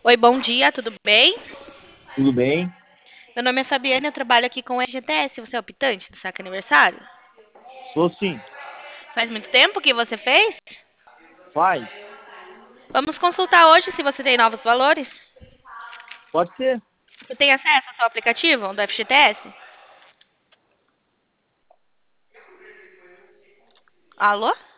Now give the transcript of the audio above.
Oi, bom dia, tudo bem? Tudo bem? Meu nome é Fabiana, eu trabalho aqui com o FGTS. Você é o optante do saque aniversário? Sou sim. Faz muito tempo que você fez? Faz? Vamos consultar hoje se você tem novos valores. Pode ser. Você tem acesso ao seu aplicativo do FGTS? Alô?